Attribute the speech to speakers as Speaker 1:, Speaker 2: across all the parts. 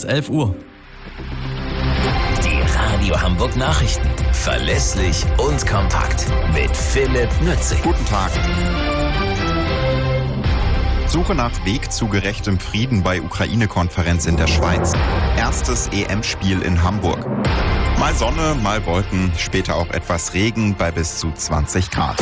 Speaker 1: 11 Uhr.
Speaker 2: Die Radio Hamburg Nachrichten. Verlässlich und kompakt. Mit Philipp Nützig.
Speaker 3: Guten Tag. Suche nach Weg zu gerechtem Frieden bei Ukraine-Konferenz in der Schweiz. Erstes EM-Spiel in Hamburg. Mal Sonne, mal Wolken, später auch etwas Regen bei bis zu 20 Grad.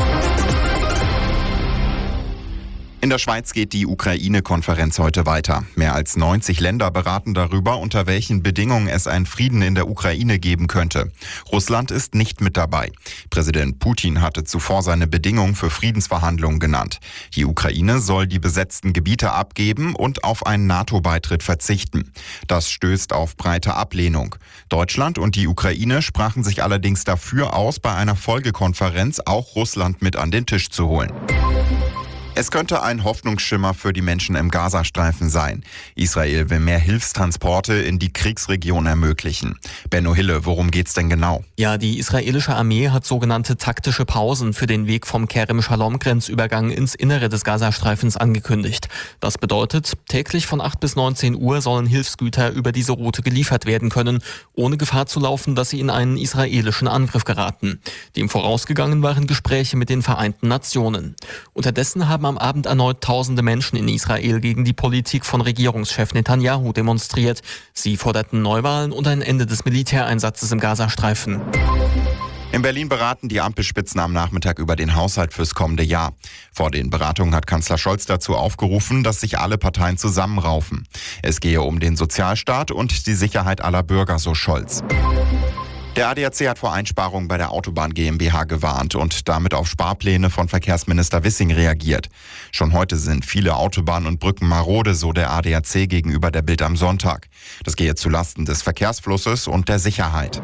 Speaker 3: In der Schweiz geht die Ukraine-Konferenz heute weiter. Mehr als 90 Länder beraten darüber, unter welchen Bedingungen es einen Frieden in der Ukraine geben könnte. Russland ist nicht mit dabei. Präsident Putin hatte zuvor seine Bedingungen für Friedensverhandlungen genannt. Die Ukraine soll die besetzten Gebiete abgeben und auf einen NATO-Beitritt verzichten. Das stößt auf breite Ablehnung. Deutschland und die Ukraine sprachen sich allerdings dafür aus, bei einer Folgekonferenz auch Russland mit an den Tisch zu holen. Es könnte ein Hoffnungsschimmer für die Menschen im Gazastreifen sein. Israel will mehr Hilfstransporte in die Kriegsregion ermöglichen. Benno Hille, worum geht's denn genau?
Speaker 4: Ja, die israelische Armee hat sogenannte taktische Pausen für den Weg vom Kerem-Shalom-Grenzübergang ins Innere des Gazastreifens angekündigt. Das bedeutet, täglich von 8 bis 19 Uhr sollen Hilfsgüter über diese Route geliefert werden können, ohne Gefahr zu laufen, dass sie in einen israelischen Angriff geraten. Dem vorausgegangen waren Gespräche mit den Vereinten Nationen. Unterdessen haben am Abend erneut tausende Menschen in Israel gegen die Politik von Regierungschef Netanyahu demonstriert. Sie forderten Neuwahlen und ein Ende des Militäreinsatzes im Gazastreifen.
Speaker 3: In Berlin beraten die Ampelspitzen am Nachmittag über den Haushalt fürs kommende Jahr. Vor den Beratungen hat Kanzler Scholz dazu aufgerufen, dass sich alle Parteien zusammenraufen. Es gehe um den Sozialstaat und die Sicherheit aller Bürger, so Scholz. Der ADAC hat vor Einsparungen bei der Autobahn GmbH gewarnt und damit auf Sparpläne von Verkehrsminister Wissing reagiert. Schon heute sind viele Autobahnen und Brücken marode, so der ADAC gegenüber der Bild am Sonntag. Das gehe zulasten des Verkehrsflusses und der Sicherheit.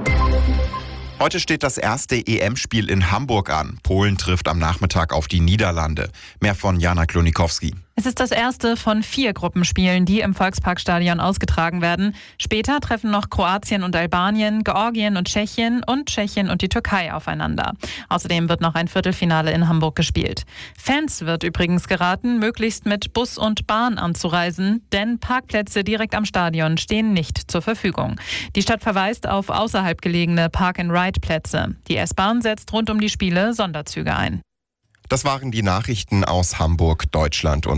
Speaker 3: Heute steht das erste EM-Spiel in Hamburg an. Polen trifft am Nachmittag auf die Niederlande. Mehr von Jana Klonikowski.
Speaker 5: Es ist das erste von 4 Gruppenspielen, die im Volksparkstadion ausgetragen werden. Später treffen noch Kroatien und Albanien, Georgien und Tschechien und die Türkei aufeinander. Außerdem wird noch ein Viertelfinale in Hamburg gespielt. Fans wird übrigens geraten, möglichst mit Bus und Bahn anzureisen, denn Parkplätze direkt am Stadion stehen nicht zur Verfügung. Die Stadt verweist auf außerhalb gelegene Park-and-Ride-Plätze. Die S-Bahn setzt rund um die Spiele Sonderzüge ein.
Speaker 3: Das waren die Nachrichten aus Hamburg, Deutschland und